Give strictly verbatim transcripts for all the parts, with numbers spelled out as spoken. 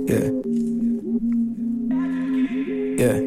Yeah. Yeah.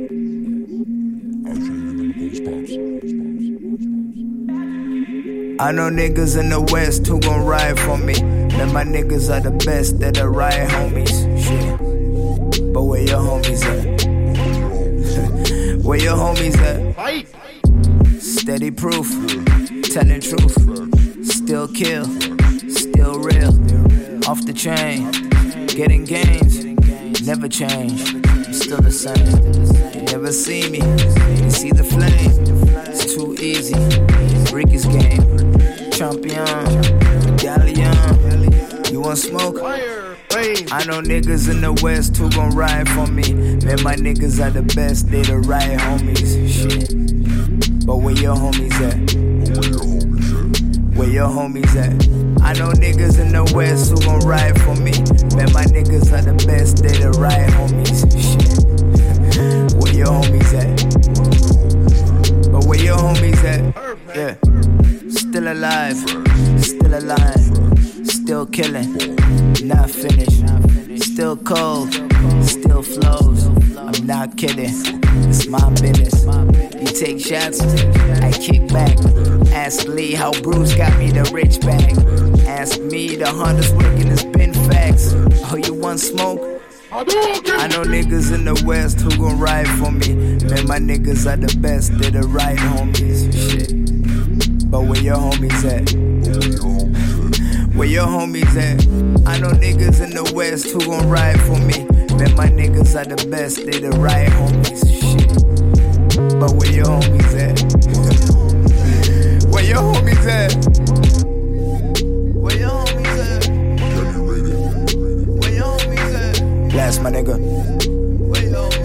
I know niggas in the West who gon' ride for me. Man, my niggas are the best, they're the right homies. Shit. But where your homies at? Where your homies at? Steady proof, telling truth. Still kill, still real. Off the chain, getting gains. Never change, I'm still the same. You never see me, you see the flame. It's too easy, Ricky's game. Champion, medallion. You want smoke? I know niggas in the West who gon' ride for me. Man, my niggas are the best, they the right homies. Shit. But where your homies at? Where your homies at? I know niggas in the West who gon' ride for me. Man, my niggas are the best, they the right homies. Shit. Where your homies at? But where your homies at? Yeah. Still alive, still alive, still killing, not finished, still cold, still flows. I'm not kidding, it's my business. You take shots, I kick back. Ask Lee how Bruce got me the rich bag. Ask me the Honda's working, it's been facts. Oh, you want smoke? I know niggas in the West who gon' ride for me. Man, my niggas are the best, they're the right homies. Shit. But where your homies at? Where your homies at? I know niggas in the West who gon' ride for me. Man, my niggas are the best, they the right homies. Shit. But where your homies at? Where your homies at? Where your homies at? Where your homies at? Blast my nigga. Where your homies at?